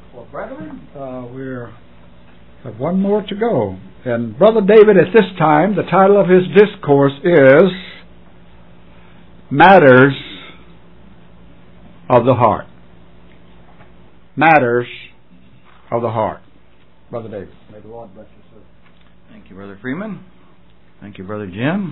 Well, brethren, we have one more to go. And Brother David, at this time, the title of his discourse is Matters of the Heart. Matters of the Heart. Brother David, may the Lord bless you, sir. Thank you, Brother Freeman. Thank you, Brother Jim.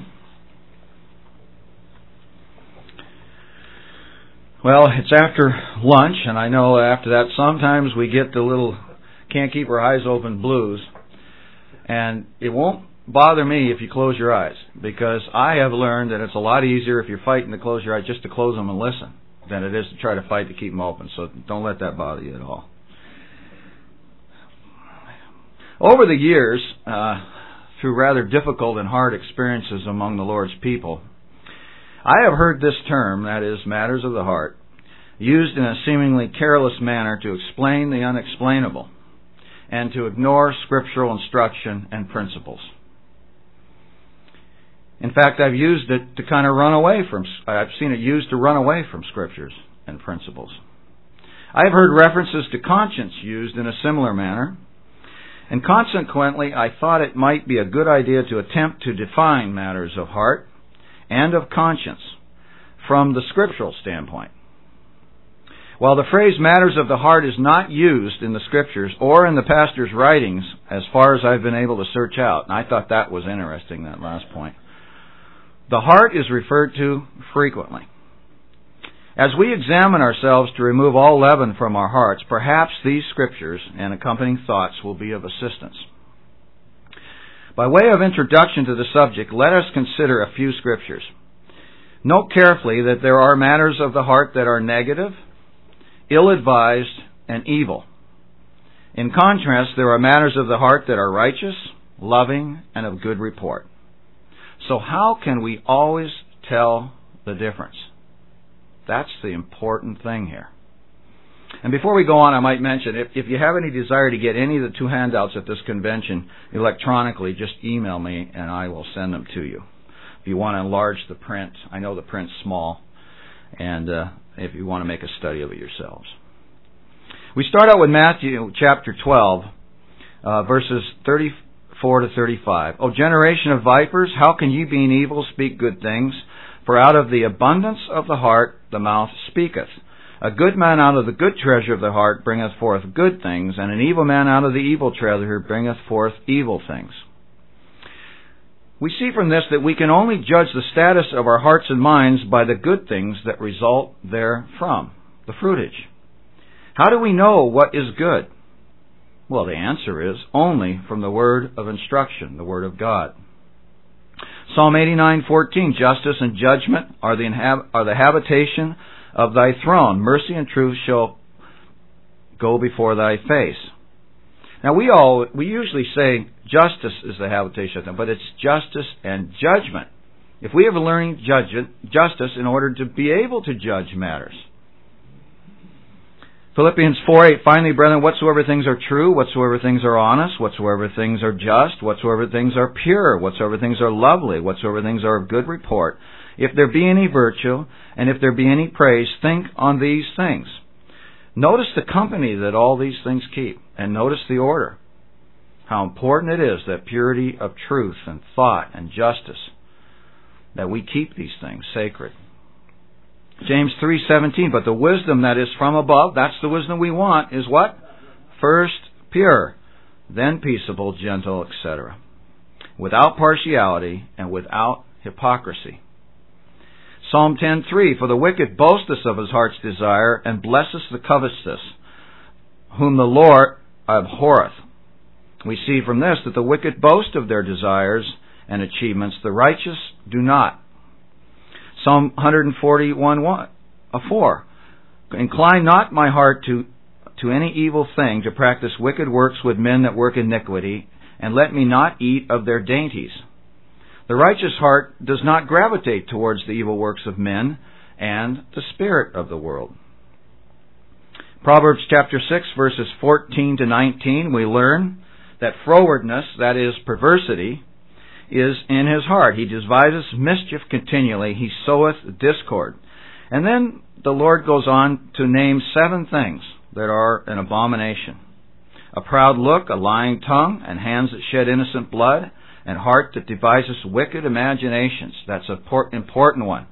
Well, it's after lunch, and I know after that sometimes we get the little can't keep our eyes open blues. And it won't bother me if you close your eyes, because I have learned that it's a lot easier if you're fighting to close your eyes just to close them and listen than it is to try to fight to keep them open. So don't let that bother you at all. Over the years, through rather difficult and hard experiences among the Lord's people, I have heard this term, that is, matters of the heart, used in a seemingly careless manner to explain the unexplainable and to ignore scriptural instruction and principles. In fact, I've used it to kind of I've seen it used to run away from scriptures and principles. I've heard references to conscience used in a similar manner, and consequently I thought it might be a good idea to attempt to define matters of heart and of conscience from the scriptural standpoint. While the phrase matters of the heart is not used in the scriptures or in the pastor's writings as far as I've been able to search out, and I thought that was interesting, that last point, the heart is referred to frequently. As we examine ourselves to remove all leaven from our hearts, perhaps these scriptures and accompanying thoughts will be of assistance. By way of introduction to the subject, let us consider a few scriptures. Note carefully that there are matters of the heart that are negative, ill-advised, and evil. In contrast, there are matters of the heart that are righteous, loving, and of good report. So how can we always tell the difference? That's the important thing here. And before we go on, I might mention, if you have any desire to get any of the two handouts at this convention electronically, just email me and I will send them to you. If you want to enlarge the print, I know the print's small, and if you want to make a study of it yourselves. We start out with Matthew chapter 12, verses 34 to 35. O generation of vipers, how can you being evil speak good things? For out of the abundance of the heart the mouth speaketh. A good man out of the good treasure of the heart bringeth forth good things, and an evil man out of the evil treasure bringeth forth evil things. We see from this that we can only judge the status of our hearts and minds by the good things that result therefrom, the fruitage. How do we know what is good? Well, the answer is only from the word of instruction, the word of God. Psalm 89:14, justice and judgment are the habitation of thy throne. Mercy and truth shall go before thy face. Now we usually say justice is the habitation of them, but it's justice and judgment. If we have a learning justice in order to be able to judge matters. Philippians 4:8, finally, brethren, whatsoever things are true, whatsoever things are honest, whatsoever things are just, whatsoever things are pure, whatsoever things are lovely, whatsoever things are of good report, if there be any virtue, and if there be any praise, think on these things. Notice the company that all these things keep, and notice the order. How important it is that purity of truth and thought and justice, that we keep these things sacred. James 3:17, but the wisdom that is from above, that's the wisdom we want, is what? First pure, then peaceable, gentle, etc. Without partiality and without hypocrisy. Psalm 10:3, for the wicked boasteth of his heart's desire, and blesseth the covetous, whom the Lord abhorreth. We see from this that the wicked boast of their desires and achievements, the righteous do not. Psalm 141:4, incline not my heart to any evil thing, to practice wicked works with men that work iniquity, and let me not eat of their dainties. The righteous heart does not gravitate towards the evil works of men and the spirit of the world. Proverbs chapter 6, verses 14 to 19, we learn that frowardness, that is perversity, is in his heart. He devises mischief continually. He soweth discord. And then the Lord goes on to name 7 things that are an abomination. A proud look, a lying tongue, and hands that shed innocent blood, and heart that devises wicked imaginations. That's an important one.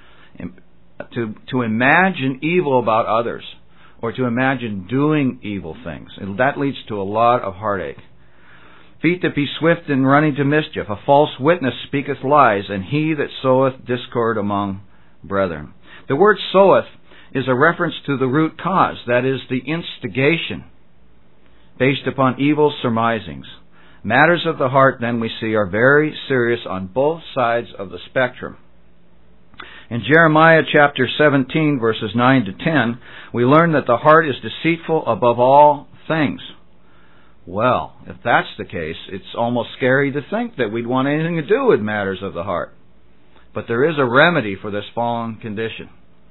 To imagine evil about others, or to imagine doing evil things. That leads to a lot of heartache. Feet that be swift in running to mischief. A false witness speaketh lies, and he that soweth discord among brethren. The word soweth is a reference to the root cause, that is, the instigation, based upon evil surmisings. Matters of the heart, then, we see, are very serious on both sides of the spectrum. In Jeremiah chapter 17, verses 9 to 10, we learn that the heart is deceitful above all things. Well, if that's the case, it's almost scary to think that we'd want anything to do with matters of the heart. But there is a remedy for this fallen condition.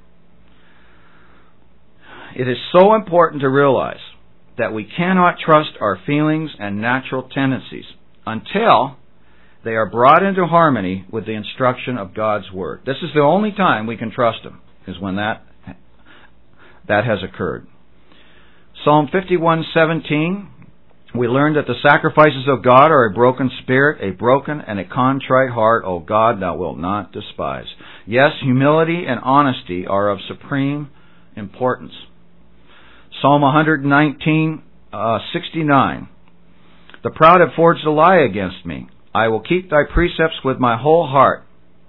It is so important to realize that we cannot trust our feelings and natural tendencies until they are brought into harmony with the instruction of God's Word. This is the only time we can trust Him, is when that has occurred. Psalm 51:17, we learn that the sacrifices of God are a broken spirit, a broken and a contrite heart, O God, thou wilt not despise. Yes, humility and honesty are of supreme importance. Psalm 119:69, the proud have forged a lie against me. I will keep thy precepts with my whole heart.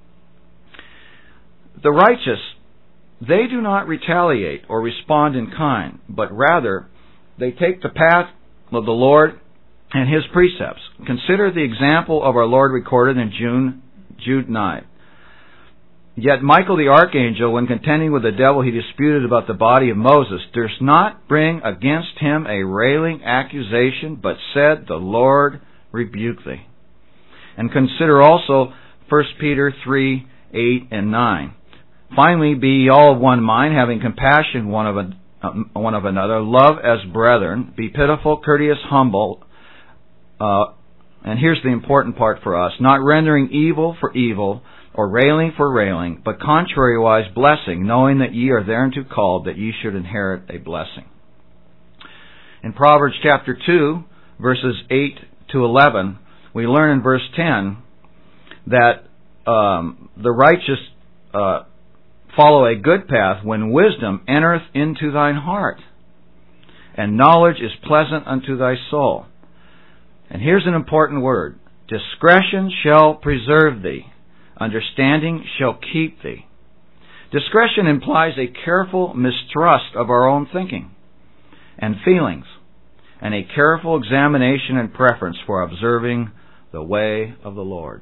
The righteous, they do not retaliate or respond in kind, but rather they take the path of the Lord and His precepts. Consider the example of our Lord recorded in Jude 9. Yet Michael the archangel, when contending with the devil he disputed about the body of Moses, durst not bring against him a railing accusation, but said, the Lord rebuke thee. And consider also 1 Peter 3:8 and 9. Finally, be ye all of one mind, having compassion one of another, love as brethren, be pitiful, courteous, humble, and here's the important part for us, not rendering evil for evil, or railing for railing, but contrariwise blessing, knowing that ye are thereunto called, that ye should inherit a blessing. In Proverbs chapter 2, verses 8 to 11, we learn in verse 10 that the righteous follow a good path when wisdom entereth into thine heart, and knowledge is pleasant unto thy soul. And here's an important word. Discretion shall preserve thee. Understanding shall keep thee. Discretion implies a careful mistrust of our own thinking and feelings, and a careful examination and preference for observing the way of the Lord.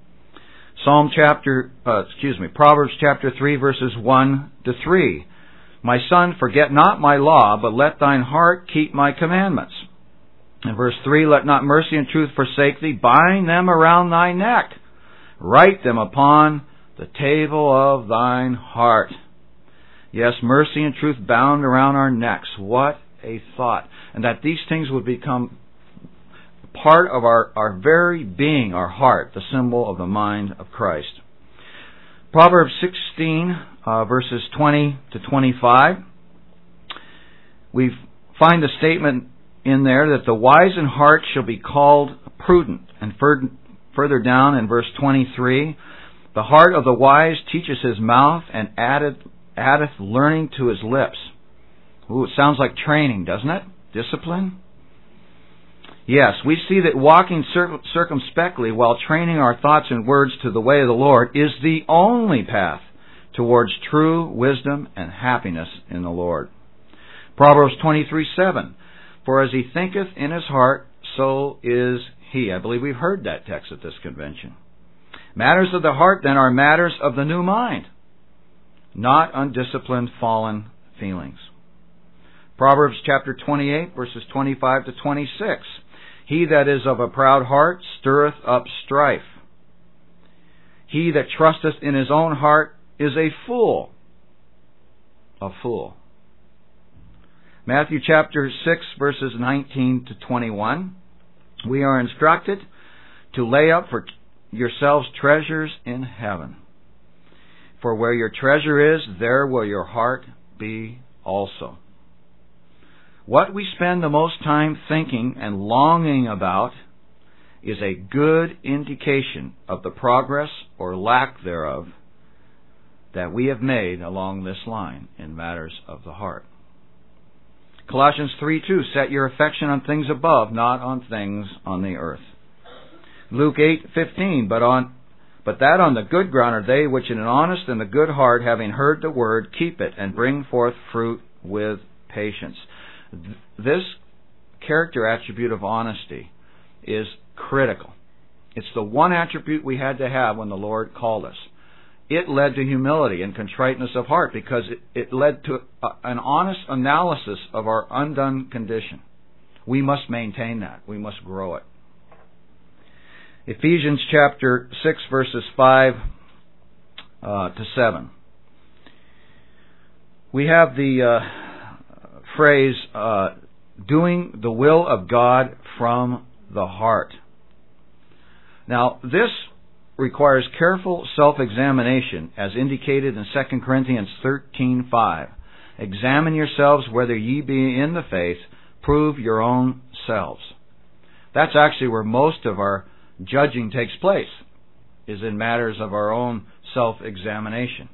Proverbs chapter 3, verses 1 to 3. My son, forget not my law, but let thine heart keep my commandments. In verse 3, let not mercy and truth forsake thee. Bind them around thy neck. Write them upon the table of thine heart. Yes, mercy and truth bound around our necks. What a thought. And that these things would become part of our very being, our heart, the symbol of the mind of Christ. Proverbs 16, verses 20 to 25. We find the statement in there that the wise in heart shall be called prudent. And further down in verse 23, the heart of the wise teaches his mouth, and addeth learning to his lips. Ooh, it sounds like training, doesn't it? Discipline? Yes, we see that walking circumspectly while training our thoughts and words to the way of the Lord is the only path towards true wisdom and happiness in the Lord. Proverbs 23:7, for as he thinketh in his heart, so is he. I believe we've heard that text at this convention. Matters of the heart, then, are matters of the new mind, not undisciplined, fallen feelings. Proverbs chapter 28, verses 25 to 26. He that is of a proud heart stirreth up strife. He that trusteth in his own heart is a fool. A fool. Matthew chapter 6, verses 19 to 21. We are instructed to lay up for yourselves treasures in heaven. For where your treasure is, there will your heart be also. What we spend the most time thinking and longing about is a good indication of the progress or lack thereof that we have made along this line in matters of the heart. Colossians 3:2, set your affection on things above, not on things on the earth. Luke 8:15, but that on the good ground are they which in an honest and a good heart, having heard the word, keep it, and bring forth fruit with patience. This character attribute of honesty is critical. It's the one attribute we had to have when the Lord called us. It led to humility and contriteness of heart because it led to an honest analysis of our undone condition. We must maintain that. We must grow it. Ephesians chapter 6 verses 5 to 7. We have the phrase, doing the will of God from the heart. Now, this requires careful self-examination, as indicated in 2 Corinthians 13:5. Examine yourselves whether ye be in the faith, prove your own selves. That's actually where most of our judging takes place, is in matters of our own self-examination.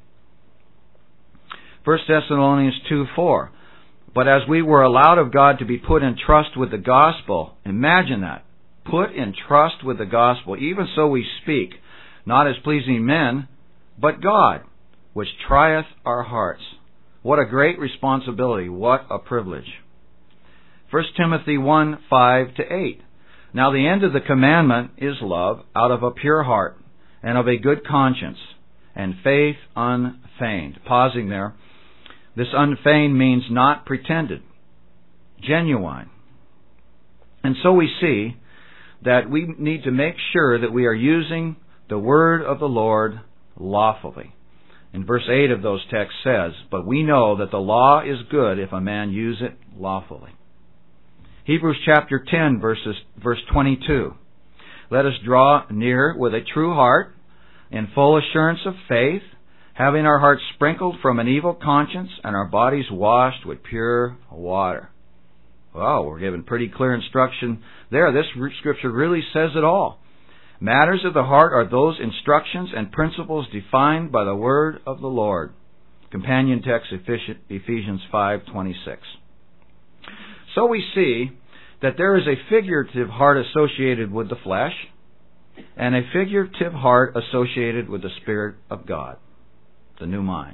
1 Thessalonians 2:4. But as we were allowed of God to be put in trust with the gospel, imagine that, put in trust with the gospel, even so we speak, not as pleasing men, but God, which trieth our hearts. What a great responsibility, what a privilege. 1 Timothy 1:5 to 8. Now the end of the commandment is love, out of a pure heart, and of a good conscience, and faith unfeigned. Pausing there. This unfeigned means not pretended, genuine. And so we see that we need to make sure that we are using the word of the Lord lawfully. In verse 8 of those texts says, but we know that the law is good if a man use it lawfully. Hebrews chapter 10 verse 22. Let us draw near with a true heart, in full assurance of faith, having our hearts sprinkled from an evil conscience and our bodies washed with pure water. Well, we're given pretty clear instruction there. This scripture really says it all. Matters of the heart are those instructions and principles defined by the word of the Lord. Companion text, Ephesians 5:26. So we see that there is a figurative heart associated with the flesh and a figurative heart associated with the Spirit of God, the new mind.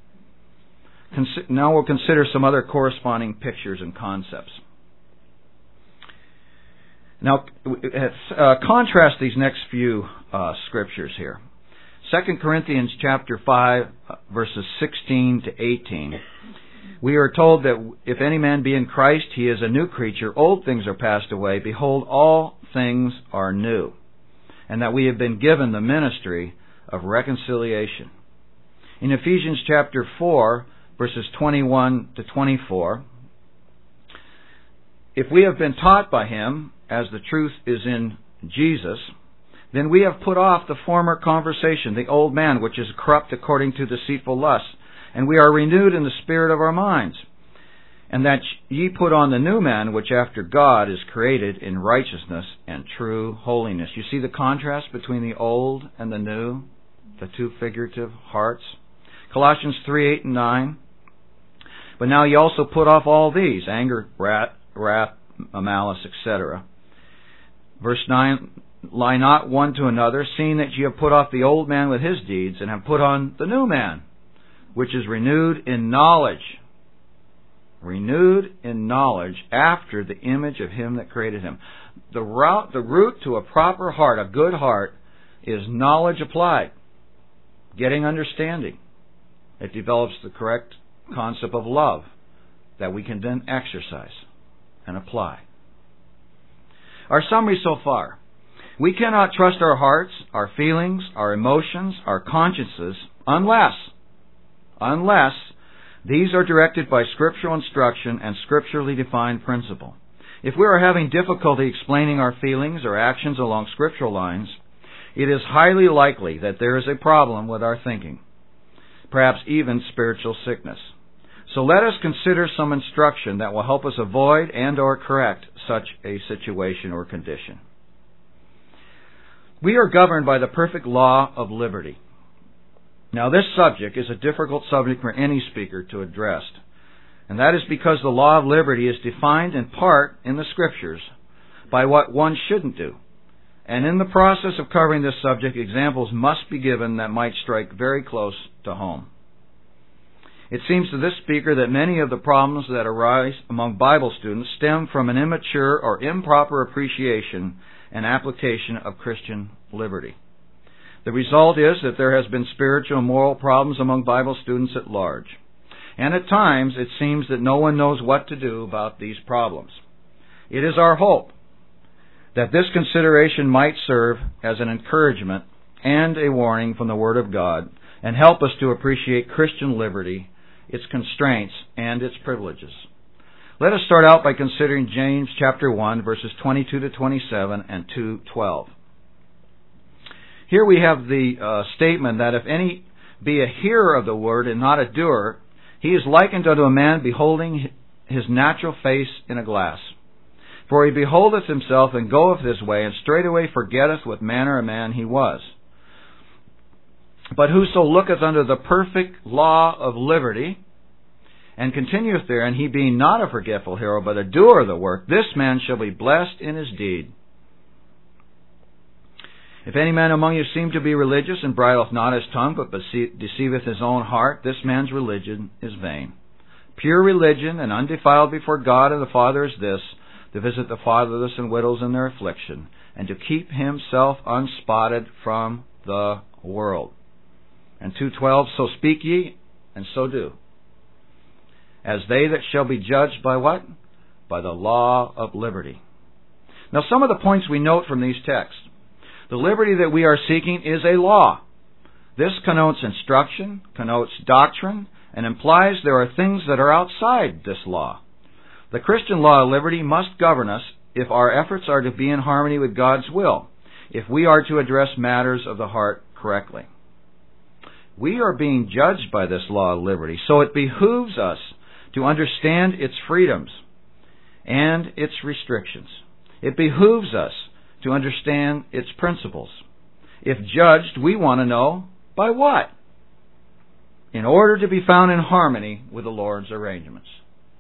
Now we'll consider some other corresponding pictures and concepts. Now, contrast these next few scriptures here. 2 Corinthians chapter 5, verses 16 to 18. We are told that if any man be in Christ, he is a new creature. Old things are passed away. Behold, all things are new. And that we have been given the ministry of reconciliation. In Ephesians chapter 4, verses 21 to 24, if we have been taught by him, as the truth is in Jesus, then we have put off the former conversation, the old man, which is corrupt according to deceitful lusts, and we are renewed in the spirit of our minds, and that ye put on the new man, which after God is created in righteousness and true holiness. You see the contrast between the old and the new, the two figurative hearts? Colossians 3:8 and 9. But now ye also put off all these, anger, wrath, malice, etc. Verse 9, lie not one to another, seeing that ye have put off the old man with his deeds, and have put on the new man, which is renewed in knowledge. Renewed in knowledge after the image of him that created him. The root to a proper heart, a good heart, is knowledge applied. Getting understanding. It develops the correct concept of love that we can then exercise and apply. Our summary so far. We cannot trust our hearts, our feelings, our emotions, our consciences, unless these are directed by scriptural instruction and scripturally defined principle. If we are having difficulty explaining our feelings or actions along scriptural lines, it is highly likely that there is a problem with our thinking, perhaps even spiritual sickness. So let us consider some instruction that will help us avoid and or correct such a situation or condition. We are governed by the perfect law of liberty. Now, this subject is a difficult subject for any speaker to address, and that is because the law of liberty is defined in part in the Scriptures by what one shouldn't do. And in the process of covering this subject, examples must be given that might strike very close to home. It seems to this speaker that many of the problems that arise among Bible students stem from an immature or improper appreciation and application of Christian liberty. The result is that there has been spiritual and moral problems among Bible students at large. And at times it seems that no one knows what to do about these problems. It is our hope that this consideration might serve as an encouragement and a warning from the Word of God and help us to appreciate Christian liberty, its constraints, and its privileges. Let us start out by considering James chapter 1, verses 22 to 27 and 2:12. Here we have the statement that if any be a hearer of the word and not a doer, he is likened unto a man beholding his natural face in a glass. For he beholdeth himself and goeth his way, and straightway forgetteth what manner of man he was. But whoso looketh unto the perfect law of liberty, and continueth therein, he being not a forgetful hearer, but a doer of the work, this man shall be blessed in his deed. If any man among you seem to be religious, and bridleth not his tongue, but deceiveth his own heart, this man's religion is vain. Pure religion and undefiled before God and the Father is this, to visit the fatherless and widows in their affliction, and to keep himself unspotted from the world. And 2:12, so speak ye, and so do, as they that shall be judged by what? By the law of liberty. Now, some of the points we note from these texts. The liberty that we are seeking is a law. This connotes instruction, connotes doctrine, and implies there are things that are outside this law. The Christian law of liberty must govern us if our efforts are to be in harmony with God's will, if we are to address matters of the heart correctly. We are being judged by this law of liberty, so it behooves us to understand its freedoms and its restrictions. It behooves us to understand its principles. If judged, we want to know by what? In order to be found in harmony with the Lord's arrangements.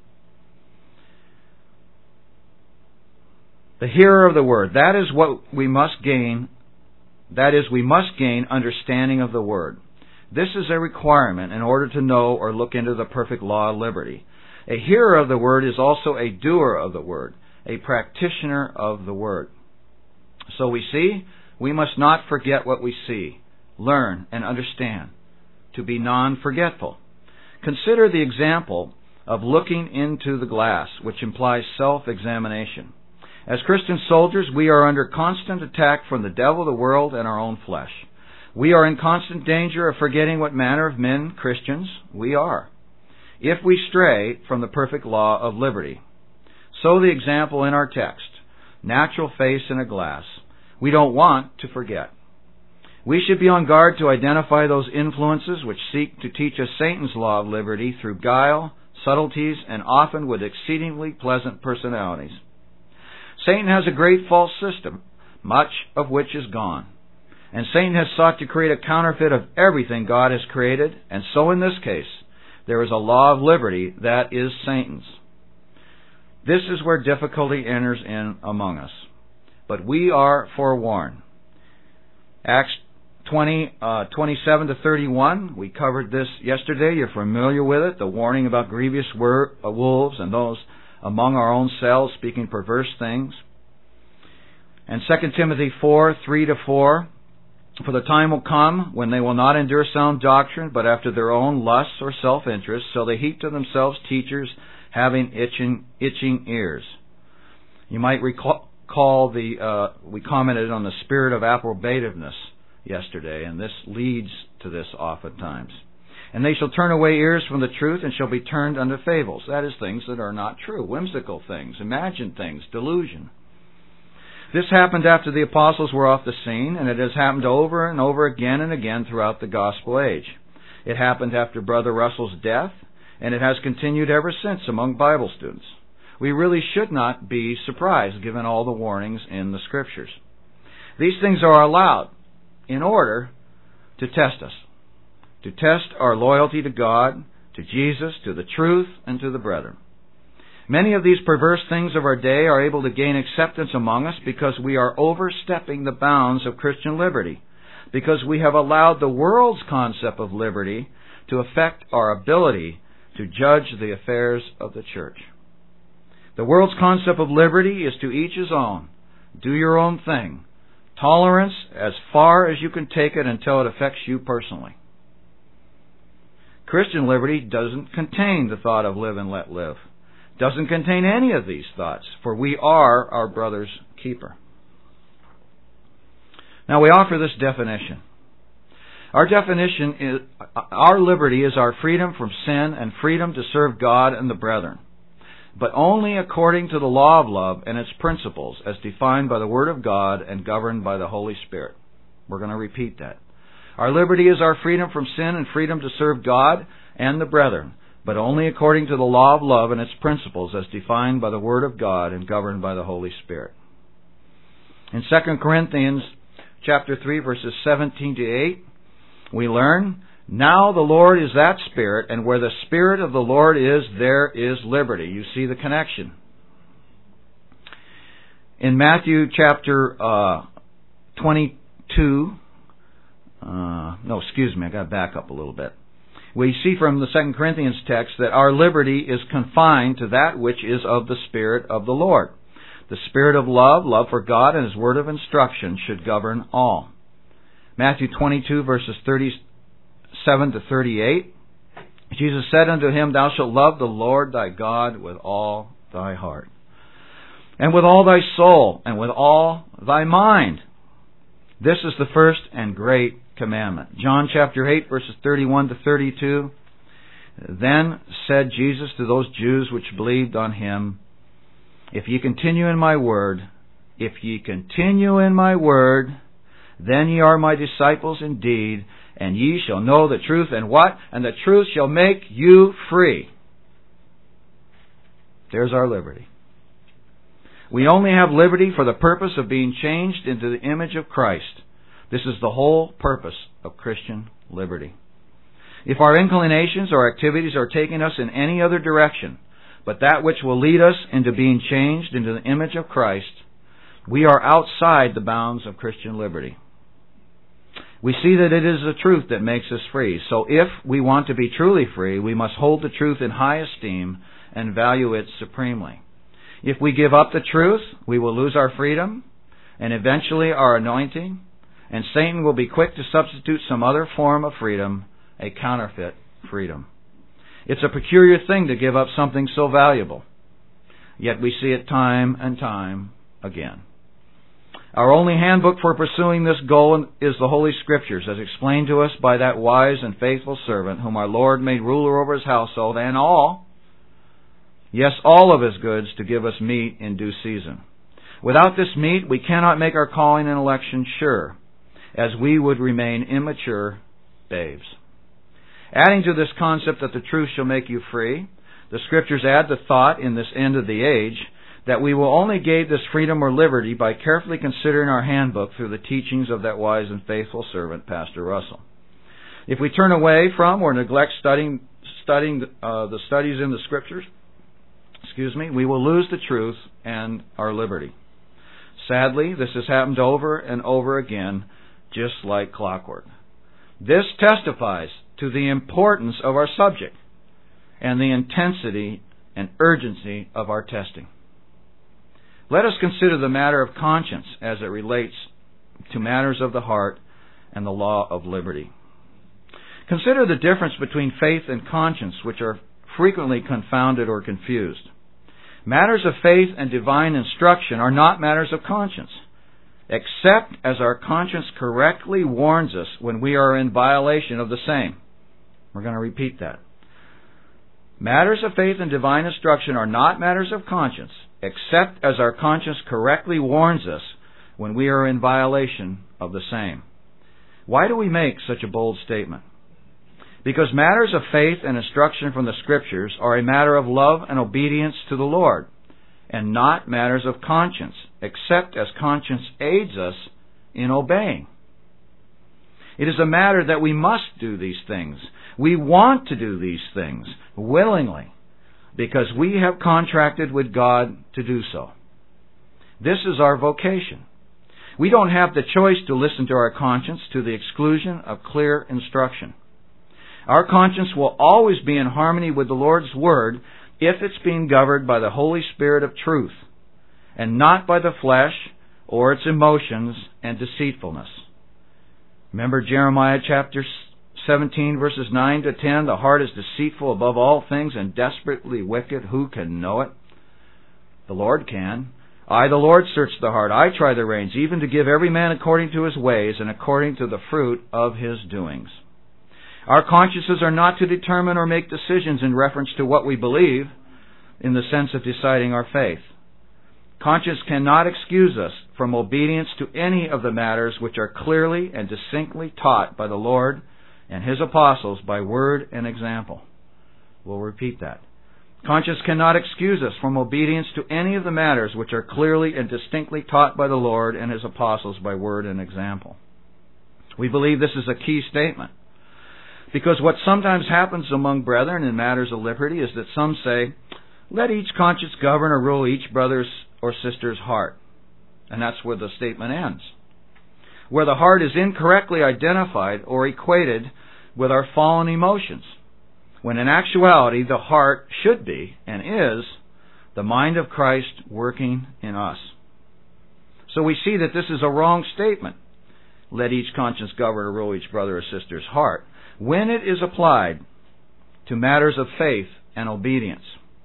The hearer of the word, that is what we must gain. That is, we must gain understanding of the word. This is a requirement in order to know or look into the perfect law of liberty. A hearer of the word is also a doer of the word, a practitioner of the word. So we see, we must not forget what we see, learn, and understand, to be non-forgetful. Consider the example of looking into the glass, which implies self-examination. As Christian soldiers, we are under constant attack from the devil, the world, and our own flesh. We are in constant danger of forgetting what manner of men, Christians, we are, if we stray from the perfect law of liberty. So the example in our text, natural face in a glass. We don't want to forget. We should be on guard to identify those influences which seek to teach us Satan's law of liberty through guile, subtleties, and often with exceedingly pleasant personalities. Satan has a great false system, much of which is gone. And Satan has sought to create a counterfeit of everything God has created, and so in this case, there is a law of liberty that is Satan's. This is where difficulty enters in among us. But we are forewarned. Acts 27 to 31, we covered this yesterday. You're familiar with it, the warning about grievous wolves and those among our own selves speaking perverse things. And 2 Timothy 4, 3 to 4, for the time will come when they will not endure sound doctrine, but after their own lusts or self-interest, so they heap to themselves teachers having itching ears. You might recall we commented on the spirit of approbativeness yesterday, and this leads to this oftentimes. And they shall turn away ears from the truth, and shall be turned unto fables. That is, things that are not true, whimsical things, imagined things, delusion. This happened after the apostles were off the scene, and it has happened over and over again and again throughout the gospel age. It happened after Brother Russell's death, and it has continued ever since among Bible students. We really should not be surprised given all the warnings in the Scriptures. These things are allowed in order to test us, to test our loyalty to God, to Jesus, to the truth, and to the brethren. Many of these perverse things of our day are able to gain acceptance among us because we are overstepping the bounds of Christian liberty, because we have allowed the world's concept of liberty to affect our ability to judge the affairs of the church. The world's concept of liberty is to each his own. Do your own thing. Tolerance as far as you can take it until it affects you personally. Christian liberty doesn't contain the thought of live and let live. Doesn't contain any of these thoughts, for we are our brother's keeper. Now we offer this definition. Our definition is, our liberty is our freedom from sin and freedom to serve God and the brethren, but only according to the law of love and its principles as defined by the Word of God and governed by the Holy Spirit. We're going to repeat that. Our liberty is our freedom from sin and freedom to serve God and the brethren, but only according to the law of love and its principles as defined by the Word of God and governed by the Holy Spirit. In 2 Corinthians chapter 3, verses 17 to 8, we learn, now the Lord is that Spirit, and where the Spirit of the Lord is, there is liberty. You see the connection. In Matthew chapter 22, I got to back up a little bit. We see from the 2 Corinthians text that our liberty is confined to that which is of the Spirit of the Lord. The Spirit of love, love for God, and His word of instruction should govern all. Matthew 22, verses 37 to 38, Jesus said unto him, Thou shalt love the Lord thy God with all thy heart, and with all thy soul, and with all thy mind. This is the first and great commandment. John chapter 8, verses 31 to 32. Then said Jesus to those Jews which believed on him, If ye continue in my word, then ye are my disciples indeed, and ye shall know the truth, and what? And the truth shall make you free. There's our liberty. We only have liberty for the purpose of being changed into the image of Christ. This is the whole purpose of Christian liberty. If our inclinations or activities are taking us in any other direction, but that which will lead us into being changed into the image of Christ, we are outside the bounds of Christian liberty. We see that it is the truth that makes us free. So if we want to be truly free, we must hold the truth in high esteem and value it supremely. If we give up the truth, we will lose our freedom and eventually our anointing, and Satan will be quick to substitute some other form of freedom, a counterfeit freedom. It's a peculiar thing to give up something so valuable, yet we see it time and time again. Our only handbook for pursuing this goal is the Holy Scriptures, as explained to us by that wise and faithful servant whom our Lord made ruler over His household and all of His goods, to give us meat in due season. Without this meat, we cannot make our calling and election sure, as we would remain immature babes. Adding to this concept that the truth shall make you free, the Scriptures add the thought in this end of the age that we will only gain this freedom or liberty by carefully considering our handbook through the teachings of that wise and faithful servant, Pastor Russell. If we turn away from or neglect studying the studies in the Scriptures, we will lose the truth and our liberty. Sadly, this has happened over and over again, just like clockwork. This testifies to the importance of our subject and the intensity and urgency of our testing. Let us consider the matter of conscience as it relates to matters of the heart and the law of liberty. Consider the difference between faith and conscience, which are frequently confounded or confused. Matters of faith and divine instruction are not matters of conscience, except as our conscience correctly warns us when we are in violation of the same. We're going to repeat that. Matters of faith and divine instruction are not matters of conscience, except as our conscience correctly warns us when we are in violation of the same. Why do we make such a bold statement? Because matters of faith and instruction from the Scriptures are a matter of love and obedience to the Lord, and not matters of conscience, except as conscience aids us in obeying. It is a matter that we must do these things. We want to do these things willingly, because we have contracted with God to do so. This is our vocation. We don't have the choice to listen to our conscience to the exclusion of clear instruction. Our conscience will always be in harmony with the Lord's Word if it's being governed by the Holy Spirit of truth, and not by the flesh or its emotions and deceitfulness. Remember Jeremiah chapter 17, verses 9 to 10, the heart is deceitful above all things and desperately wicked. Who can know it? The Lord can. I, the Lord, search the heart. I try the reins, even to give every man according to his ways and according to the fruit of his doings. Our consciences are not to determine or make decisions in reference to what we believe in the sense of deciding our faith. Conscience cannot excuse us from obedience to any of the matters which are clearly and distinctly taught by the Lord and His apostles by word and example. We'll repeat that. Conscience cannot excuse us from obedience to any of the matters which are clearly and distinctly taught by the Lord and His apostles by word and example. We believe this is a key statement, because what sometimes happens among brethren in matters of liberty is that some say, let each conscience govern or rule each brother's or sister's heart. And that's where the statement ends. Where the heart is incorrectly identified or equated with our fallen emotions, when in actuality the heart should be and is the mind of Christ working in us. So we see that this is a wrong statement. Let each conscience govern or rule each brother or sister's heart, when it is applied to matters of faith and obedience.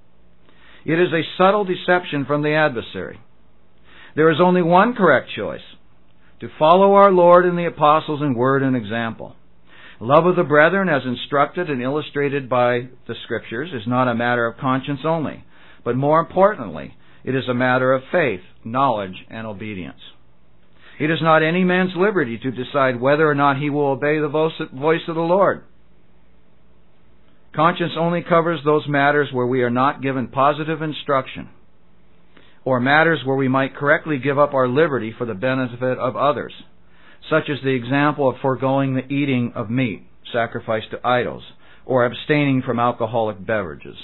It is a subtle deception from the adversary. There is only one correct choice: to follow our Lord and the apostles in word and example. Love of the brethren, as instructed and illustrated by the Scriptures, is not a matter of conscience only, but more importantly, it is a matter of faith, knowledge, and obedience. It is not any man's liberty to decide whether or not he will obey the voice of the Lord. Conscience only covers those matters where we are not given positive instruction, or matters where we might correctly give up our liberty for the benefit of others, such as the example of foregoing the eating of meat sacrificed to idols, or abstaining from alcoholic beverages.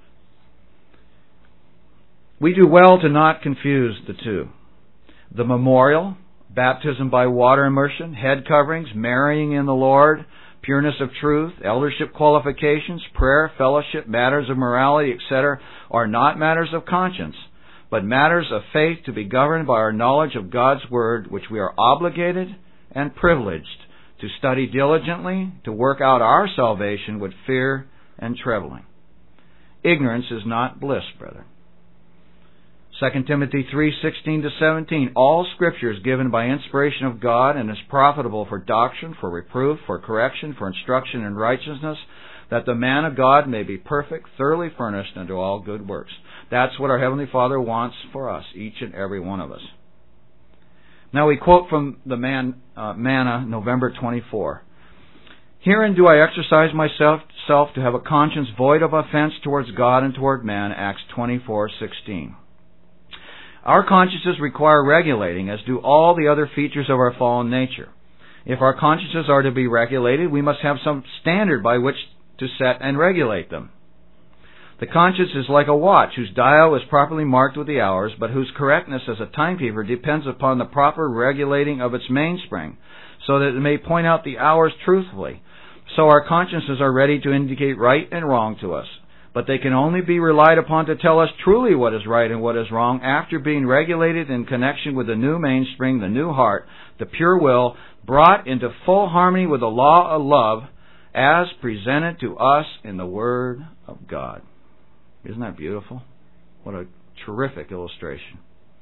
We do well to not confuse the two. The memorial, baptism by water immersion, head coverings, marrying in the Lord, pureness of truth, eldership qualifications, prayer, fellowship, matters of morality, etc., are not matters of conscience, but matters of faith to be governed by our knowledge of God's Word, which we are obligated and privileged to study diligently, to work out our salvation with fear and trembling. Ignorance is not bliss, brethren. 2 Timothy 3:16-17, all Scripture is given by inspiration of God and is profitable for doctrine, for reproof, for correction, for instruction in righteousness, that the man of God may be perfect, thoroughly furnished unto all good works. That's what our Heavenly Father wants for us, each and every one of us. Now we quote from the Manna, November 24. Herein do I exercise myself to have a conscience void of offense towards God and toward man, Acts 24:16. Our consciences require regulating, as do all the other features of our fallen nature. If our consciences are to be regulated, we must have some standard by which to set and regulate them. The conscience is like a watch whose dial is properly marked with the hours, but whose correctness as a timekeeper depends upon the proper regulating of its mainspring, so that it may point out the hours truthfully. So our consciences are ready to indicate right and wrong to us, but they can only be relied upon to tell us truly what is right and what is wrong after being regulated in connection with the new mainspring, the new heart, the pure will, brought into full harmony with the law of love as presented to us in the Word of God. Isn't that beautiful? What a terrific illustration.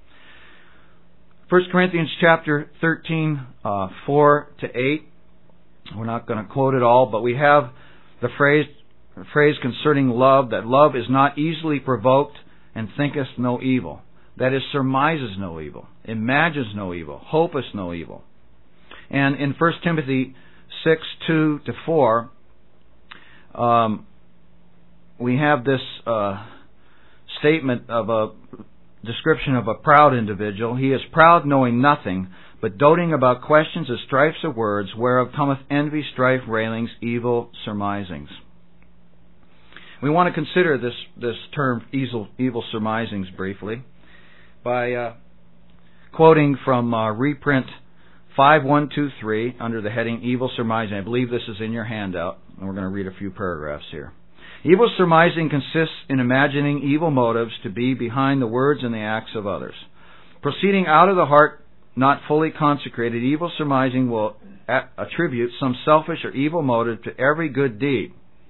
1 Corinthians chapter 13, 4-8. We're not going to quote it all, but we have the phrase concerning love, that love is not easily provoked and thinketh no evil. That is, surmises no evil, imagines no evil, hopeth no evil. And in 1 Timothy 6:2-4, we have this statement of a description of a proud individual. He is proud, knowing nothing, but doting about questions and strifes of words, whereof cometh envy, strife, railings, evil surmisings. We want to consider this term evil surmisings briefly by quoting from reprint 5123 under the heading Evil Surmising. I believe this is in your handout, and we're going to read a few paragraphs here. Evil surmising consists in imagining evil motives to be behind the words and the acts of others. Proceeding out of the heart not fully consecrated, evil surmising will attribute some selfish or evil motive to every good deed.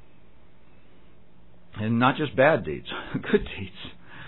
And not just bad deeds, good deeds.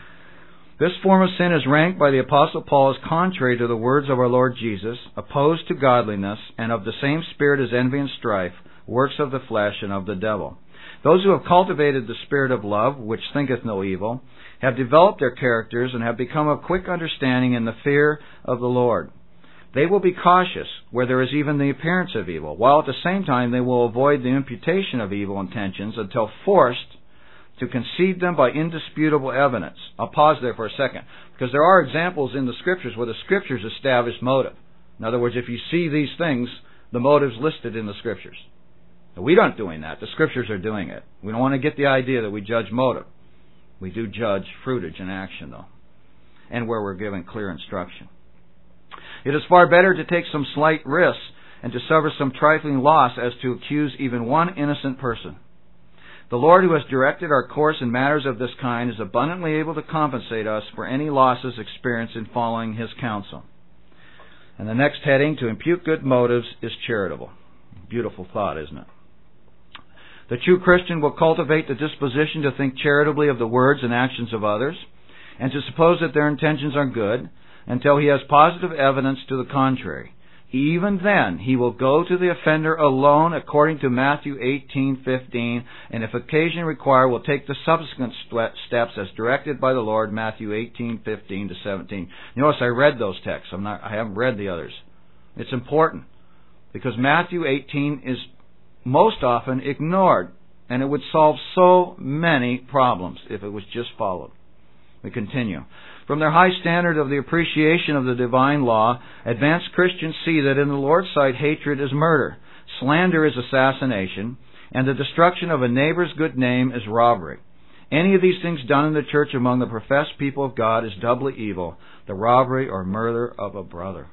This form of sin is ranked by the Apostle Paul as contrary to the words of our Lord Jesus, opposed to godliness, and of the same spirit as envy and strife, works of the flesh and of the devil. Those who have cultivated the spirit of love, which thinketh no evil, have developed their characters and have become of quick understanding in the fear of the Lord. They will be cautious where there is even the appearance of evil, while at the same time they will avoid the imputation of evil intentions until forced to concede them by indisputable evidence. I'll pause there for a second, because there are examples in the Scriptures where the Scriptures establish motive. In other words, if you see these things, the motive's listed in the Scriptures. We aren't doing that. The Scriptures are doing it. We don't want to get the idea that we judge motive. We do judge fruitage in action, though, and where we're given clear instruction. It is far better to take some slight risks and to suffer some trifling loss as to accuse even one innocent person. The Lord, who has directed our course in matters of this kind, is abundantly able to compensate us for any losses experienced in following His counsel. And the next heading, to impute good motives, is charitable. Beautiful thought, isn't it? The true Christian will cultivate the disposition to think charitably of the words and actions of others, and to suppose that their intentions are good, until he has positive evidence to the contrary. Even then, he will go to the offender alone, according to Matthew 18:15, and if occasion require, will take the subsequent steps as directed by the Lord, Matthew 18:15 to 17. You notice I read those texts. I haven't read the others. It's important, because Matthew 18 is most often ignored, and it would solve so many problems if it was just followed. We continue. From their high standard of the appreciation of the divine law, advanced Christians see that in the Lord's sight hatred is murder, slander is assassination, and the destruction of a neighbor's good name is robbery. Any of these things done in the church among the professed people of God is doubly evil, the robbery or murder of a brother.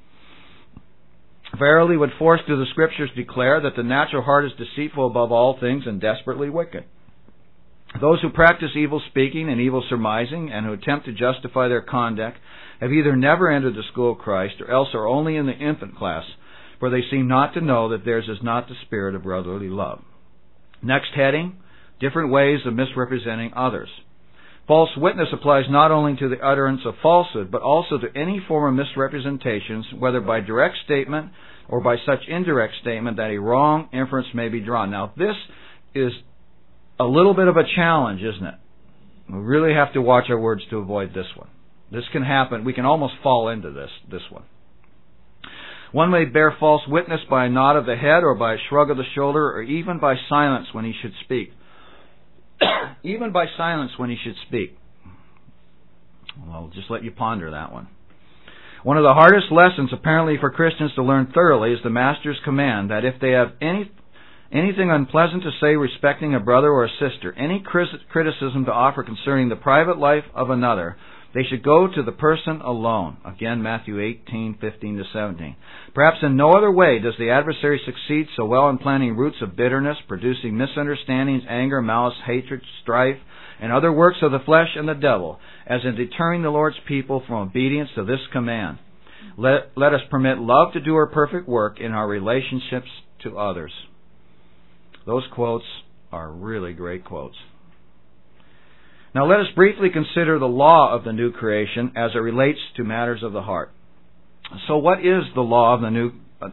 Verily, would force do the Scriptures declare that the natural heart is deceitful above all things and desperately wicked. Those who practice evil speaking and evil surmising, and who attempt to justify their conduct, have either never entered the school of Christ, or else are only in the infant class, for they seem not to know that theirs is not the spirit of brotherly love. Next heading, different ways of misrepresenting others. False witness applies not only to the utterance of falsehood, but also to any form of misrepresentations, whether by direct statement or by such indirect statement that a wrong inference may be drawn. Now, this is a little bit of a challenge, isn't it? We really have to watch our words to avoid this one. This can happen. We can almost fall into this one. One may bear false witness by a nod of the head or by a shrug of the shoulder or even by silence when he should speak. Even by silence when he should speak. Well, I'll just let you ponder that one. One of the hardest lessons apparently for Christians to learn thoroughly is the Master's command that if they have anything unpleasant to say respecting a brother or a sister, any criticism to offer concerning the private life of another, they should go to the person alone. Again, Matthew 18:15 to 17. Perhaps in no other way does the adversary succeed so well in planting roots of bitterness, producing misunderstandings, anger, malice, hatred, strife, and other works of the flesh and the devil, as in deterring the Lord's people from obedience to this command. Let us permit love to do her perfect work in our relationships to others. Those quotes are really great quotes. Now let us briefly consider the law of the new creation as it relates to matters of the heart. So what is the law of the new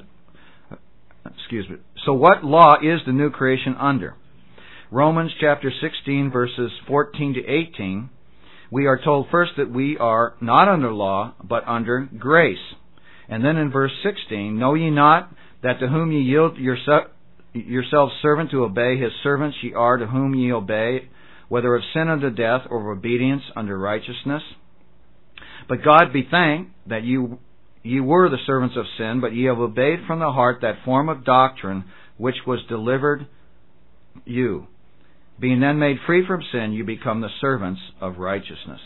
So what law is the new creation under? Romans chapter 16 verses 14 to 18, we are told first that we are not under law, but under grace. And then in verse 16, know ye not that to whom ye yield yourselves servant to obey his servants ye are to whom ye obey, whether of sin unto death or of obedience unto righteousness. But God be thanked that ye were the servants of sin, but ye have obeyed from the heart that form of doctrine which was delivered you. Being then made free from sin, you become the servants of righteousness.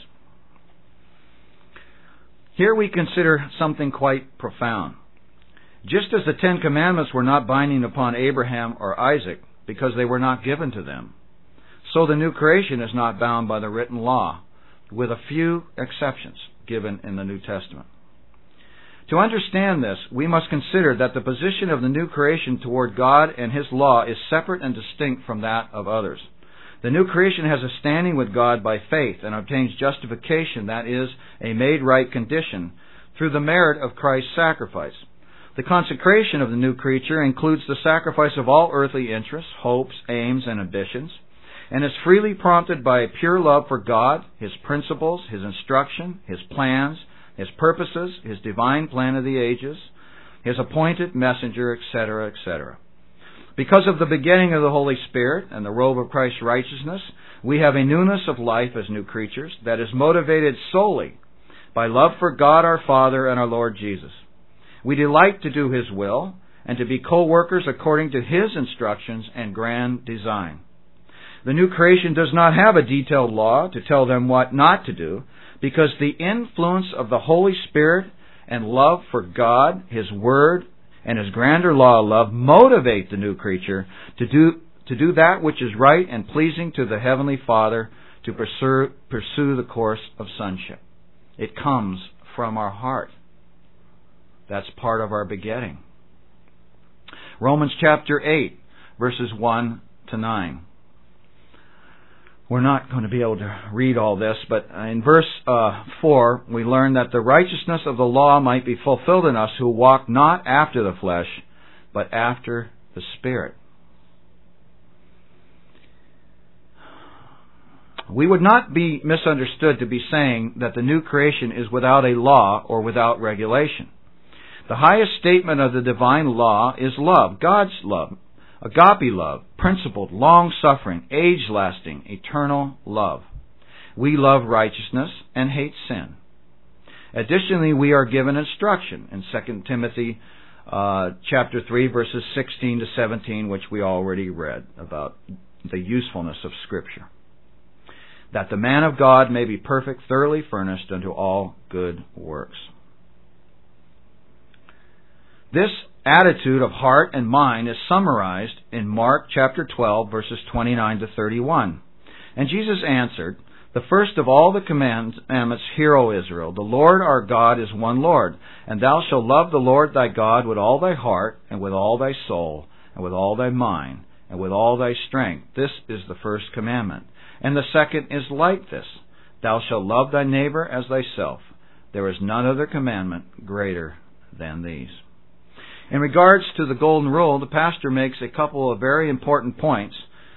Here we consider something quite profound. Just as the Ten Commandments were not binding upon Abraham or Isaac because they were not given to them, so the new creation is not bound by the written law, with a few exceptions given in the New Testament. To understand this, we must consider that the position of the new creation toward God and His law is separate and distinct from that of others. The new creation has a standing with God by faith and obtains justification, that is, a made right condition, through the merit of Christ's sacrifice. The consecration of the new creature includes the sacrifice of all earthly interests, hopes, aims, and ambitions, and is freely prompted by a pure love for God, His principles, His instruction, His plans, His purposes, His divine plan of the ages, His appointed messenger, etc., etc. Because of the beginning of the Holy Spirit and the robe of Christ's righteousness, we have a newness of life as new creatures that is motivated solely by love for God our Father and our Lord Jesus. We delight to do His will and to be co-workers according to His instructions and grand design. The new creation does not have a detailed law to tell them what not to do, because the influence of the Holy Spirit and love for God, His Word, and His grander law of love motivate the new creature to do that which is right and pleasing to the Heavenly Father, to pursue the course of sonship. It comes from our heart. That's part of our begetting. Romans chapter 8, verses 1 to 9. We're not going to be able to read all this, but in verse 4, we learn that the righteousness of the law might be fulfilled in us who walk not after the flesh, but after the Spirit. We would not be misunderstood to be saying that the new creation is without a law or without regulation. The highest statement of the divine law is love, God's love. Agape love, principled, long-suffering, age-lasting, eternal love. We love righteousness and hate sin. Additionally, we are given instruction in 2 Timothy chapter 3, verses 16 to 17, which we already read, about the usefulness of Scripture. That the man of God may be perfect, thoroughly furnished unto all good works. This attitude of heart and mind is summarized in Mark chapter 12, verses 29 to 31. And Jesus answered, The first of all the commandments, hear, O Israel, the Lord our God is one Lord, and thou shalt love the Lord thy God with all thy heart, and with all thy soul, and with all thy mind, and with all thy strength. This is the first commandment. And the second is like this, Thou shalt love thy neighbor as thyself. There is none other commandment greater than these. In regards to the Golden Rule, the pastor makes a couple of very important points.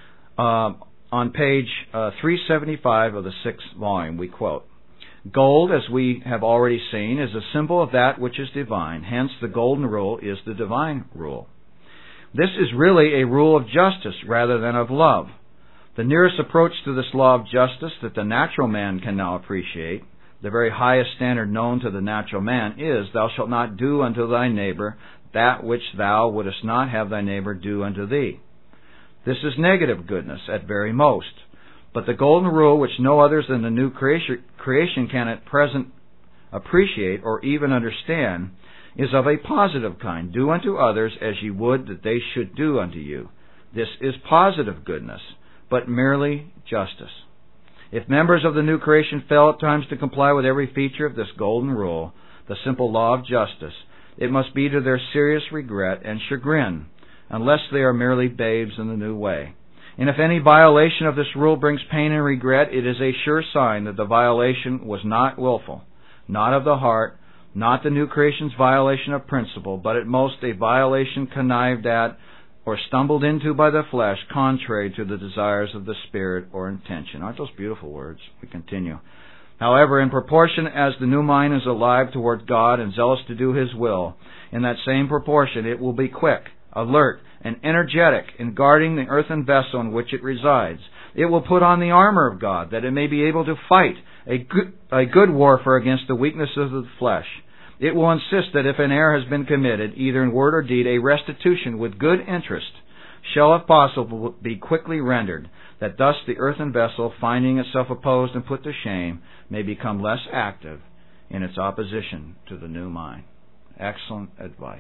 On page 375 of the 6th volume, we quote, Gold, as we have already seen, is a symbol of that which is divine. Hence, the Golden Rule is the divine rule. This is really a rule of justice rather than of love. The nearest approach to this law of justice that the natural man can now appreciate, the very highest standard known to the natural man, is, Thou shalt not do unto thy neighbor that which thou wouldest not have thy neighbor do unto thee. This is negative goodness at very most. But the Golden Rule, which no others than the new creation can at present appreciate or even understand, is of a positive kind. Do unto others as ye would that they should do unto you. This is positive goodness, but merely justice. If members of the new creation fail at times to comply with every feature of this Golden Rule, the simple law of justice, it must be to their serious regret and chagrin, unless they are merely babes in the new way. And if any violation of this rule brings pain and regret, it is a sure sign that the violation was not willful, not of the heart, not the new creation's violation of principle, but at most a violation connived at or stumbled into by the flesh, contrary to the desires of the Spirit or intention. Aren't those beautiful words? We continue. However, in proportion as the new mind is alive toward God and zealous to do His will, in that same proportion it will be quick, alert, and energetic in guarding the earthen vessel in which it resides. It will put on the armor of God, that it may be able to fight a good warfare against the weaknesses of the flesh. It will insist that if an error has been committed, either in word or deed, a restitution with good interest shall, if possible, be quickly rendered, that thus the earthen vessel, finding itself opposed and put to shame, may become less active in its opposition to the new mind. Excellent advice.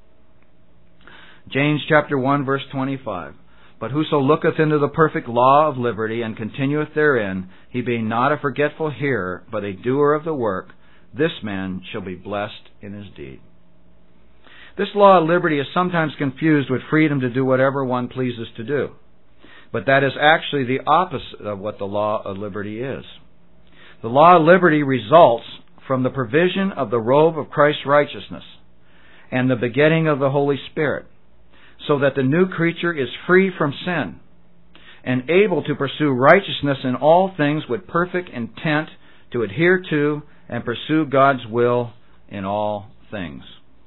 James chapter 1, verse 25. But whoso looketh into the perfect law of liberty, and continueth therein, he being not a forgetful hearer, but a doer of the work, this man shall be blessed in his deed. This law of liberty is sometimes confused with freedom to do whatever one pleases to do. But that is actually the opposite of what the law of liberty is. The law of liberty results from the provision of the robe of Christ's righteousness and the begetting of the Holy Spirit, so that the new creature is free from sin and able to pursue righteousness in all things with perfect intent to adhere to and pursue God's will in all things.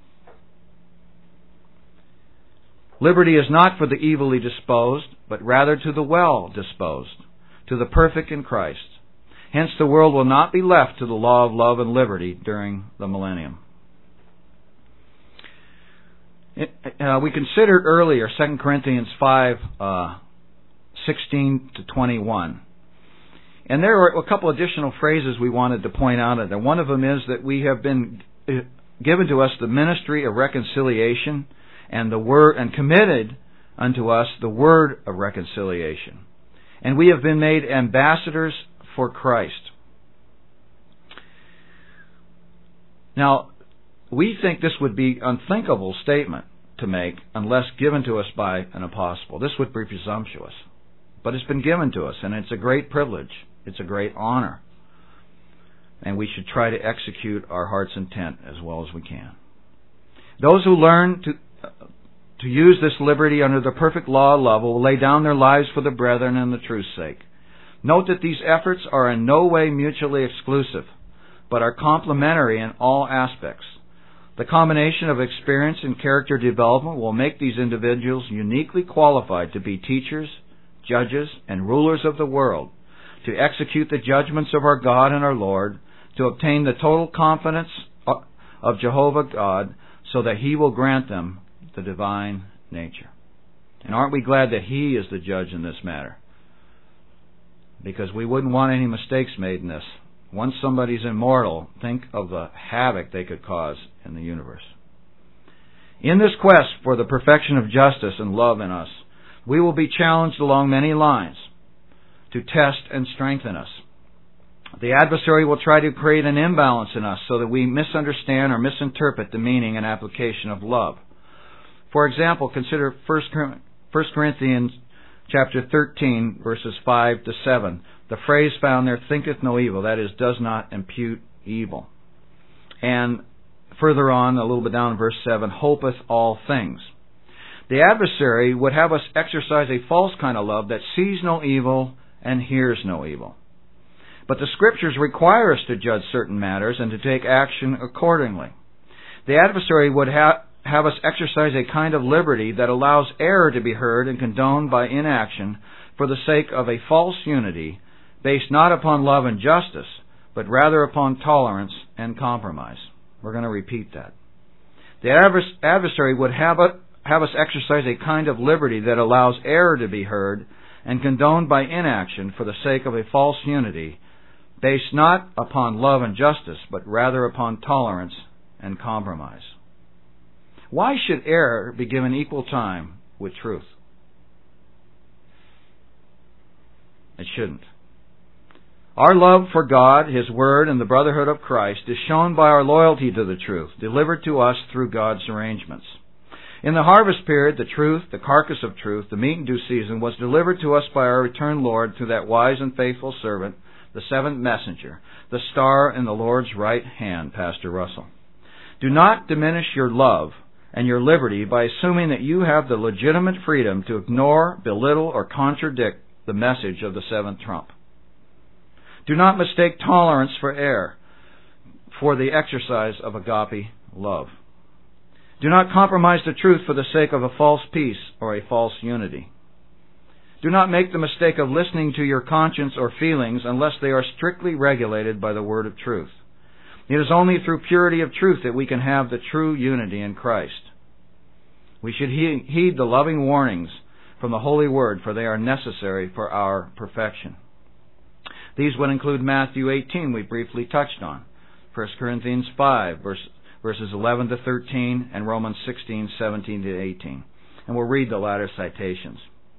Liberty is not for the evilly disposed, but rather to the well disposed, to the perfect in Christ. Hence the world will not be left to the law of love and liberty during the millennium. We considered earlier 2 Corinthians 5, 16 to 21. And there are a couple additional phrases we wanted to point out. And one of them is that we have been given to us the ministry of reconciliation, and the word, and committed unto us the word of reconciliation. And we have been made ambassadors for Christ. Now, we think this would be an unthinkable statement to make unless given to us by an apostle. This would be presumptuous. But it's been given to us, and it's a great privilege. It's a great honor. And we should try to execute our heart's intent as well as we can. Those who learn to use this liberty under the perfect law of love will lay down their lives for the brethren and the truth's sake. Note that these efforts are in no way mutually exclusive, but are complementary in all aspects. The combination of experience and character development will make these individuals uniquely qualified to be teachers, judges, and rulers of the world, to execute the judgments of our God and our Lord, to obtain the total confidence of Jehovah God, so that He will grant them the divine nature. And aren't we glad that He is the judge in this matter? Because we wouldn't want any mistakes made in this. Once somebody's immortal, think of the havoc they could cause in the universe. In this quest for the perfection of justice and love in us, we will be challenged along many lines to test and strengthen us. The adversary will try to create an imbalance in us so that we misunderstand or misinterpret the meaning and application of love. For example, consider 1 Corinthians chapter 13, verses 5 to 7. The phrase found there, thinketh no evil, that is, does not impute evil. And further on, a little bit down in verse 7, hopeth all things. The adversary would have us exercise a false kind of love that sees no evil and hears no evil. But the Scriptures require us to judge certain matters and to take action accordingly. The adversary would have us exercise a kind of liberty that allows error to be heard and condoned by inaction for the sake of a false unity based not upon love and justice, but rather upon tolerance and compromise. We're going to repeat that. The adversary would have us exercise a kind of liberty that allows error to be heard and condoned by inaction for the sake of a false unity based not upon love and justice, but rather upon tolerance and compromise. Why should error be given equal time with truth? It shouldn't. Our love for God, His Word, and the brotherhood of Christ is shown by our loyalty to the truth, delivered to us through God's arrangements. In the harvest period, the truth, the carcass of truth, the meat in due season, was delivered to us by our returned Lord through that wise and faithful servant, the seventh messenger, the star in the Lord's right hand, Pastor Russell. Do not diminish your love and your liberty by assuming that you have the legitimate freedom to ignore, belittle, or contradict the message of the seventh trump. Do not mistake tolerance for error, for the exercise of agape love. Do not compromise the truth for the sake of a false peace or a false unity. Do not make the mistake of listening to your conscience or feelings unless they are strictly regulated by the word of truth. It is only through purity of truth that we can have the true unity in Christ. We should heed the loving warnings from the Holy Word, for they are necessary for our perfection. These would include Matthew 18, we briefly touched on, 1 Corinthians 5, verses 11 to 13, and Romans 16, 17 to 18. And we'll read the latter citations.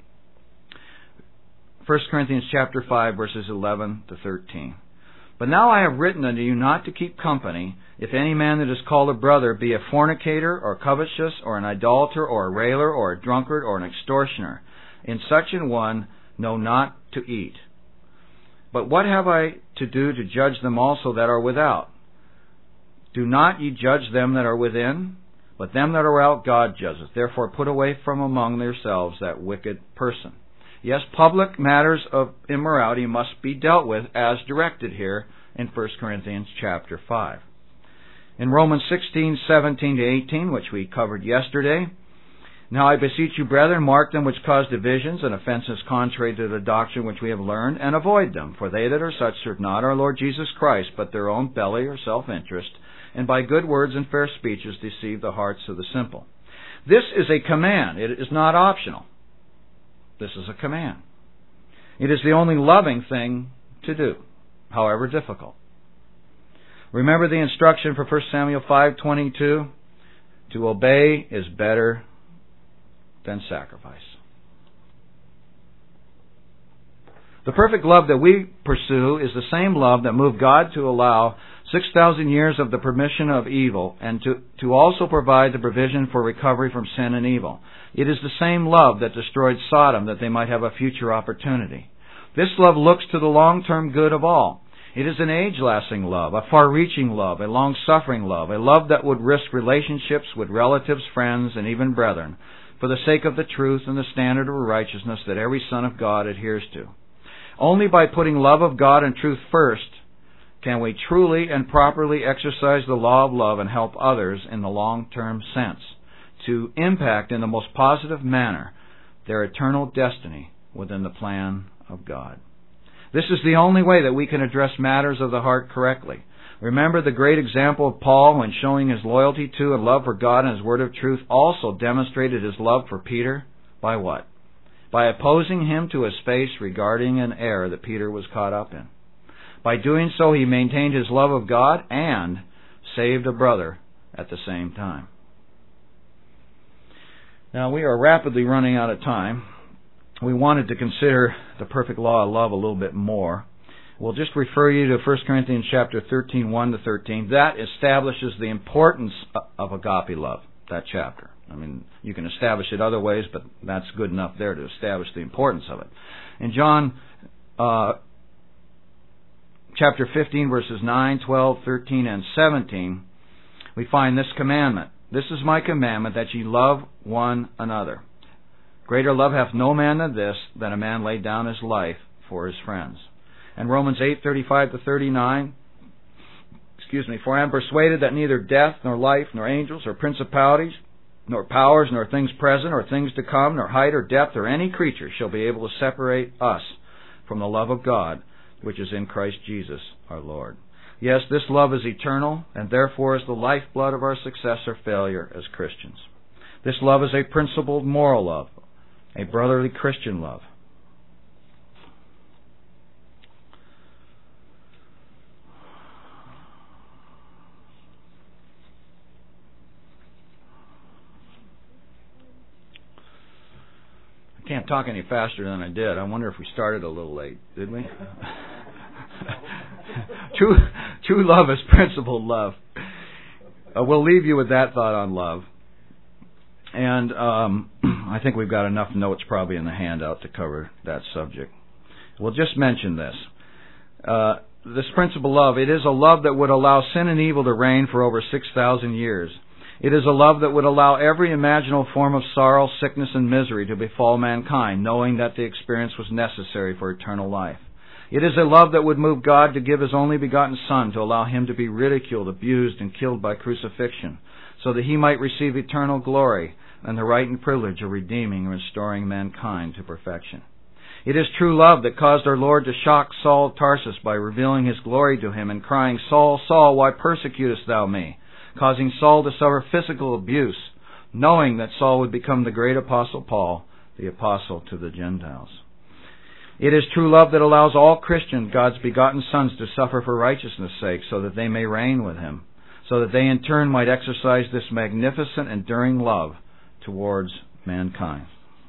1 Corinthians chapter 5, verses 11 to 13. But now I have written unto you not to keep company, if any man that is called a brother be a fornicator, or covetous, or an idolater, or a railer, or a drunkard, or an extortioner. In such an one know not to eat. But what have I to do to judge them also that are without? Do not ye judge them that are within? But them that are out God judgeth. Therefore put away from among yourselves that wicked person. Yes, public matters of immorality must be dealt with as directed here in 1 Corinthians chapter 5. In Romans 16, 17 to 18, which we covered yesterday, now I beseech you, brethren, mark them which cause divisions and offenses contrary to the doctrine which we have learned, and avoid them. For they that are such serve not our Lord Jesus Christ, but their own belly or self-interest, and by good words and fair speeches deceive the hearts of the simple. This is a command. It is not optional. This is a command. It is the only loving thing to do, however difficult. Remember the instruction for 1 Samuel 5:22? To obey is better than sacrifice. The perfect love that we pursue is the same love that moved God to allow 6,000 years of the permission of evil, and to also provide the provision for recovery from sin and evil. It is the same love that destroyed Sodom, that they might have a future opportunity. This love looks to the long-term good of all. It is an age-lasting love, a far-reaching love, a long-suffering love, a love that would risk relationships with relatives, friends, and even brethren, for the sake of the truth and the standard of righteousness that every son of God adheres to. Only by putting love of God and truth first can we truly and properly exercise the law of love and help others in the long-term sense to impact in the most positive manner their eternal destiny within the plan of God. This is the only way that we can address matters of the heart correctly. Remember the great example of Paul, when showing his loyalty to and love for God and his word of truth, also demonstrated his love for Peter by what? By opposing him to his face regarding an error that Peter was caught up in. By doing so, he maintained his love of God and saved a brother at the same time. Now, we are rapidly running out of time. We wanted to consider the perfect law of love a little bit more. We'll just refer you to 1 Corinthians chapter 13, 1 to 13. That establishes the importance of agape love, that chapter. I mean, you can establish it other ways, but that's good enough there to establish the importance of it. In John chapter 15, verses 9, 12, 13, and 17, we find this commandment. This is my commandment, that ye love one another. Greater love hath no man than this, than a man lay down his life for his friends. And Romans 8:35 to 39, for I am persuaded that neither death, nor life, nor angels, or principalities, nor powers, nor things present, or things to come, nor height, or depth, or any creature shall be able to separate us from the love of God, which is in Christ Jesus our Lord. Yes, this love is eternal, and therefore is the lifeblood of our success or failure as Christians. This love is a principled moral love, a brotherly Christian love. I can't talk any faster than I did. I wonder if we started a little late. Did we? True love is principled love. We'll leave you with that thought on love. And I think we've got enough notes probably in the handout to cover that subject. We'll just mention this. This principle love, it is a love that would allow sin and evil to reign for over 6,000 years. It is a love that would allow every imaginable form of sorrow, sickness, and misery to befall mankind, knowing that the experience was necessary for eternal life. It is a love that would move God to give His only begotten Son to allow Him to be ridiculed, abused, and killed by crucifixion, so that He might receive eternal glory and the right and privilege of redeeming and restoring mankind to perfection. It is true love that caused our Lord to shock Saul of Tarsus by revealing His glory to him and crying, "Saul, Saul, why persecutest thou me?" causing Saul to suffer physical abuse, knowing that Saul would become the great Apostle Paul, the Apostle to the Gentiles. It is true love that allows all Christians, God's begotten sons, to suffer for righteousness' sake, so that they may reign with Him, so that they in turn might exercise this magnificent, enduring love towards mankind.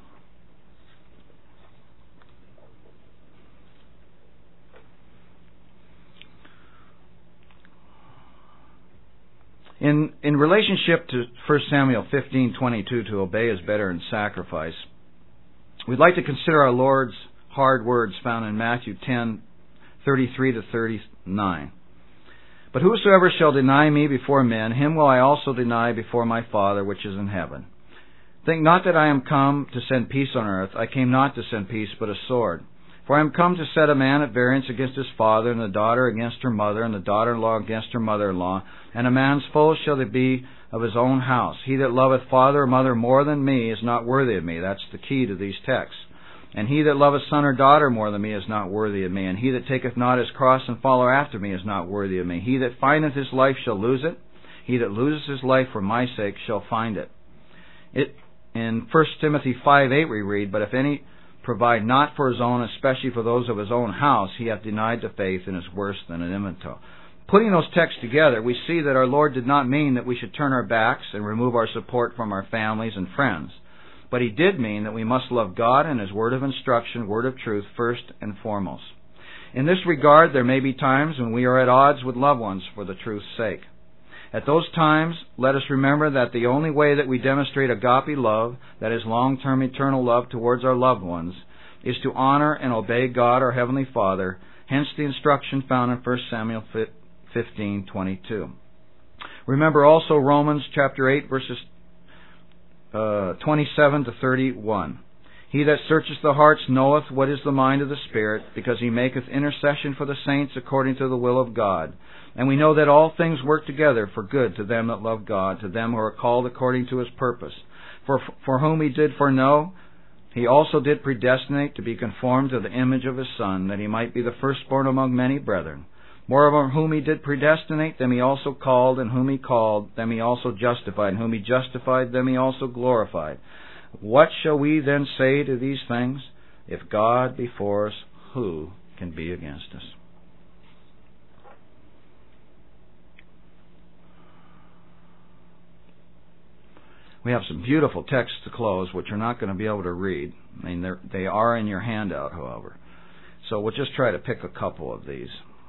In relationship to 1 Samuel 15:22, to obey is better than sacrifice, we'd like to consider our Lord's hard words found in Matthew 10:33-39. "But whosoever shall deny me before men, him will I also deny before my Father which is in heaven. Think not that I am come to send peace on earth. I came not to send peace, but a sword. For I am come to set a man at variance against his father, and the daughter against her mother, and the daughter-in-law against her mother-in-law. And a man's foe shall be of his own house. He that loveth father or mother more than me is not worthy of me." That's the key to these texts. "And he that loveth son or daughter more than me is not worthy of me. And he that taketh not his cross and follow after me is not worthy of me. He that findeth his life shall lose it. He that loses his life for my sake shall find it." In 1 Timothy 5:8 we read, "But if any provide not for his own, especially for those of his own house, he hath denied the faith and is worse than an infidel." Putting those texts together, we see that our Lord did not mean that we should turn our backs and remove our support from our families and friends. But He did mean that we must love God and His word of instruction, word of truth, first and foremost. In this regard, there may be times when we are at odds with loved ones for the truth's sake. At those times, let us remember that the only way that we demonstrate agape love, that is long-term eternal love towards our loved ones, is to honor and obey God our Heavenly Father, hence the instruction found in 1 Samuel 15:22. Remember also Romans chapter 8, verses 27-31. "He that searcheth the hearts knoweth what is the mind of the Spirit, because He maketh intercession for the saints according to the will of God. And we know that all things work together for good to them that love God, to them who are called according to His purpose. For whom He did foreknow, He also did predestinate to be conformed to the image of His Son, that He might be the firstborn among many brethren. Moreover, whom He did predestinate, them He also called, and whom He called, them He also justified, and whom He justified, them He also glorified. What shall we then say to these things? If God be for us, who can be against us?" We have some beautiful texts to close, which you're not going to be able to read. I mean, they are in your handout, however. So we'll just try to pick a couple of these.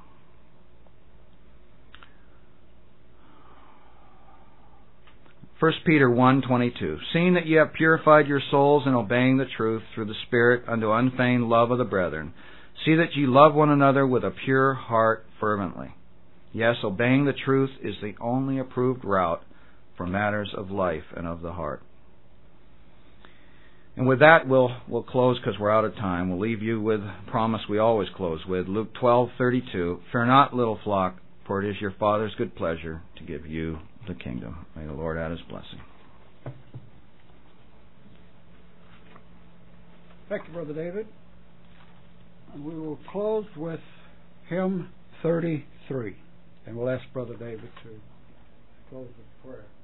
1 Peter 1:22. "Seeing that ye have purified your souls in obeying the truth through the Spirit unto unfeigned love of the brethren, see that ye love one another with a pure heart fervently." Yes, obeying the truth is the only approved route for matters of life and of the heart. And with that, we'll close because we're out of time. We'll leave you with a promise we always close with, Luke 12:32. "Fear not, little flock, for it is your Father's good pleasure to give you the kingdom." May the Lord add His blessing. Thank you, Brother David. And we will close with hymn 33. And we'll ask Brother David to close with prayer.